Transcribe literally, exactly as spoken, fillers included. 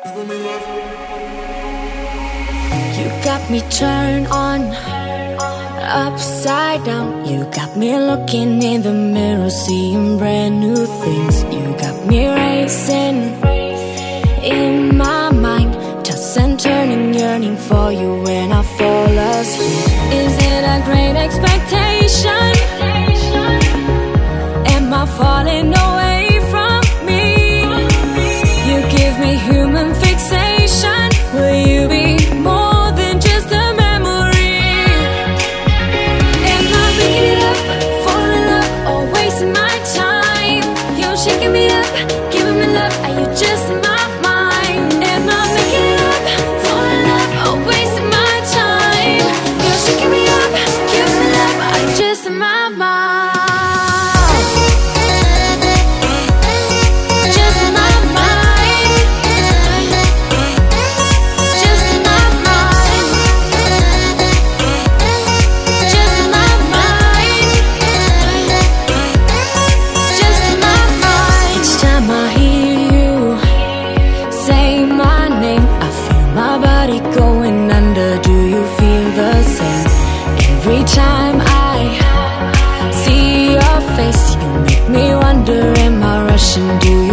You got me turned on, upside down. You got me looking in the mirror, seeing brand new things. You got me racing in my mind, tossing and turning, yearning for you when I fall asleep. Is it a great expectation? Am I falling away from me? You give me human fixation. Will you be more than just a memory? Am I picking it up, falling in love, or wasting my time? You're shaking me up, giving me love. Are you just in my mind? Am I picking it up, falling in love, or wasting my time? You're shaking me up, giving me love. Are you just in my mind? Going under, do you feel the same? Every time I see your face, you make me wonder, am I rushing? Do you